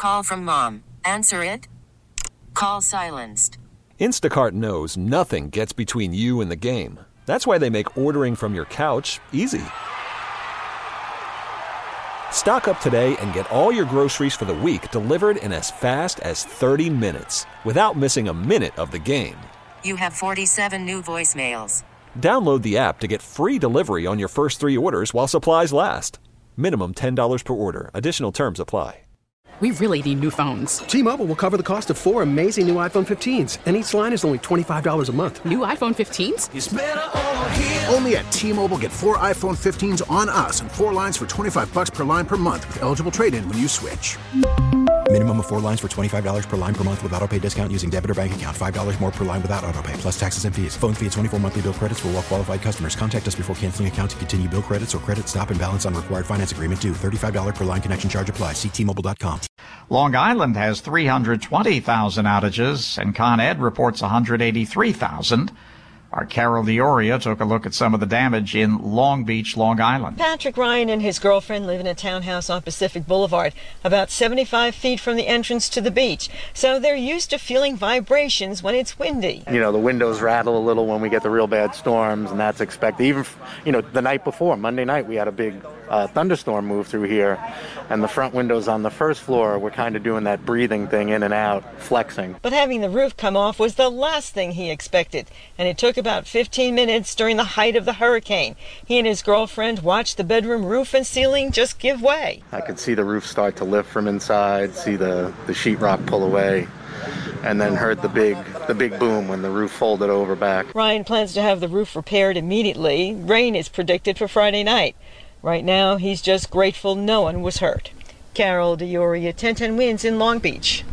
call from mom. Answer it. Call silenced. Instacart knows nothing gets between you and the game. That's why they make ordering from your couch easy. Stock up today and get all your groceries for the week delivered in as fast as 30 minutes without missing a minute of the game. You have 47 new voicemails. Download the app to get free delivery on your first 3 orders while supplies last. Minimum $10 per order. Additional terms apply. We really need new phones. T-Mobile will cover the cost of 4 amazing new iPhone 15s, and each line is only $25 a month. New iPhone 15s? It's better over here. Only at T-Mobile, get 4 iPhone 15s on us and 4 lines for $25 per line per month with eligible trade-in when you switch. Minimum of 4 lines for $25 per line per month with autopay discount using debit or bank account. $5 more per line without autopay, plus taxes and fees. Phone fee at 24 monthly bill credits for well-qualified customers. Contact us before canceling account to continue bill credits or credit stop and balance on required finance agreement due. $35 per line connection charge applies. See T-Mobile.com. Long Island has 320,000 outages, and Con Ed reports 183,000. Our Carol Dioria took a look at some of the damage in Long Beach, Long Island. Patrick Ryan and his girlfriend live in a townhouse on Pacific Boulevard, about 75 feet from the entrance to the beach. So they're used to feeling vibrations when it's windy. You know, the windows rattle a little when we get the real bad storms, and that's expected. Even, the night before, Monday night, we had a big thunderstorm move through here, and the front windows on the first floor were kind of doing that breathing thing in and out, flexing. But having the roof come off was the last thing he expected, and it took about 15 minutes during the height of the hurricane. He and his girlfriend watched the bedroom roof and ceiling just give way. I could see the roof start to lift from inside, see the sheetrock pull away, and then heard the big boom when the roof folded over back. Ryan plans to have the roof repaired immediately. Rain is predicted for Friday night. Right now, he's just grateful no one was hurt. Carol Dioria, 1010 Winds in Long Beach.